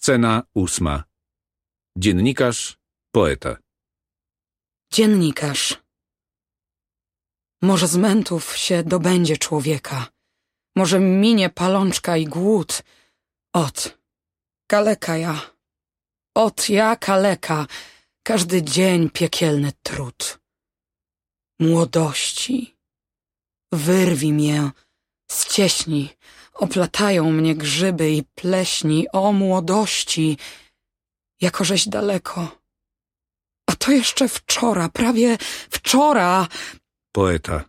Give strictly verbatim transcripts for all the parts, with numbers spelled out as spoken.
Scena ósma. Dziennikarz, poeta. Dziennikarz. Może z mętów się dobędzie człowieka. Może minie palączka i głód. Ot, kaleka ja. Ot ja kaleka. Każdy dzień piekielny trud. Młodości. Wyrwij mię z cieśni. Oplatają mnie grzyby i pleśni. O młodości. Jakożeś daleko. A to jeszcze wczora, prawie wczora. Poeta.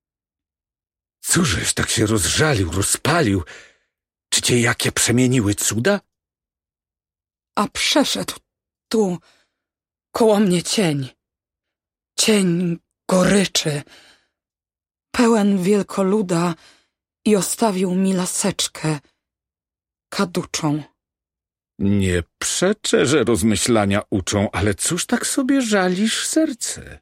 Cóżeś tak się rozżalił, rozpalił? Czy cię jakie przemieniły cuda? A przeszedł tu, koło mnie cień. Cień goryczy, pełen wielkoluda i ostawił mi laseczkę kaduczą. Nie przeczę, że rozmyślania uczą, ale cóż tak sobie żalisz serce?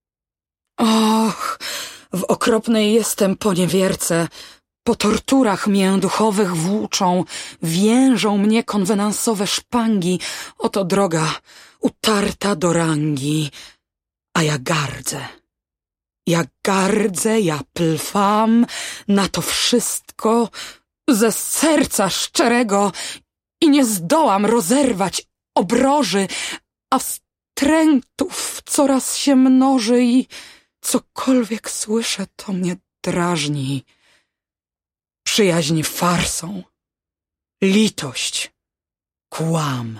Och, w okropnej jestem poniewierce. Po torturach mię duchowych włóczą, więżą mnie konwenansowe szpangi. Oto droga, utarta do rangi. A ja gardzę. Ja gardzę, ja plwam na to wszystko ze serca szczerego i nie zdołam rozerwać obroży, a wstrętów coraz się mnoży i cokolwiek słyszę, to mnie drażni. Przyjaźń farsą, litość, kłam.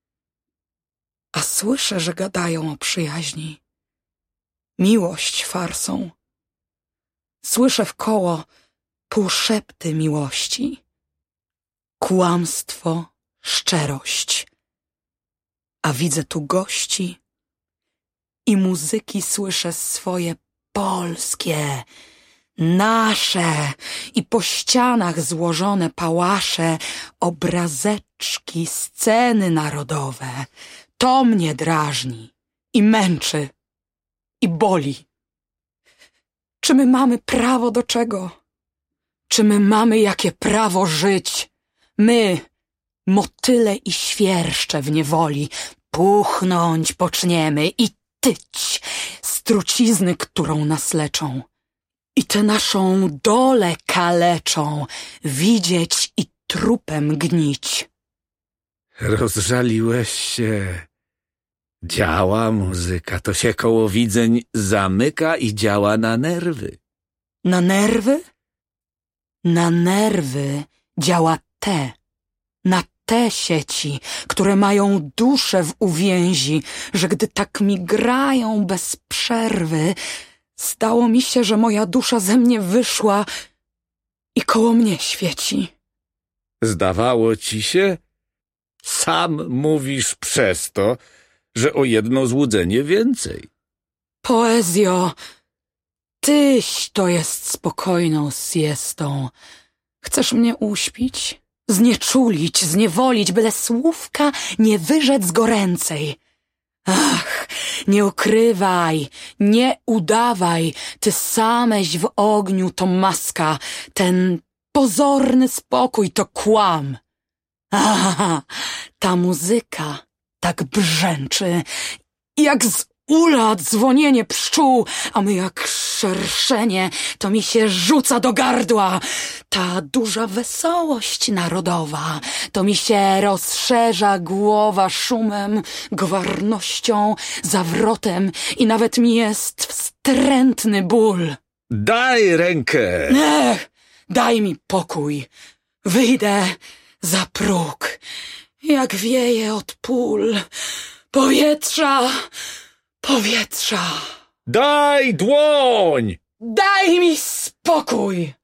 A słyszę, że gadają o przyjaźni. Miłość farsą. Słyszę wkoło półszepty miłości. Kłamstwo, szczerość. A widzę tu gości i muzyki słyszę swoje polskie, nasze i po ścianach złożone pałasze, obrazeczki, sceny narodowe. To mnie drażni i męczy i boli. Czy my mamy prawo do czego? Czy my mamy jakie prawo żyć? My, motyle i świerszcze w niewoli, puchnąć poczniemy i tyć z trucizny, którą nas leczą. I tę naszą dolę kaleczą, widzieć i trupem gnić. Rozżaliłeś się. Działa muzyka, to się koło widzeń zamyka i działa na nerwy. Na nerwy? Na nerwy działa te, na te sieci, które mają duszę w uwięzi, że gdy tak migrają bez przerwy, zdało mi się, że moja dusza ze mnie wyszła i koło mnie świeci. Zdawało ci się? Sam mówisz przez to, że o jedno złudzenie więcej. Poezjo, tyś to jest spokojną siestą. Chcesz mnie uśpić? Znieczulić, zniewolić, byle słówka nie wyrzec goręcej. Ach, nie ukrywaj, nie udawaj, ty sameś w ogniu to maska, ten pozorny spokój to kłam. Aha, ta muzyka tak brzęczy, jak z ula dzwonienie pszczół, a my jak szerszenie, to mi się rzuca do gardła. Ta duża wesołość narodowa, to mi się rozszerza głowa szumem, gwarnością, zawrotem i nawet mi jest wstrętny ból. Daj rękę! Ech, daj mi pokój. Wyjdę za próg, jak wieje od pól. Powietrza, powietrza. Daj dłoń! Daj mi spokój!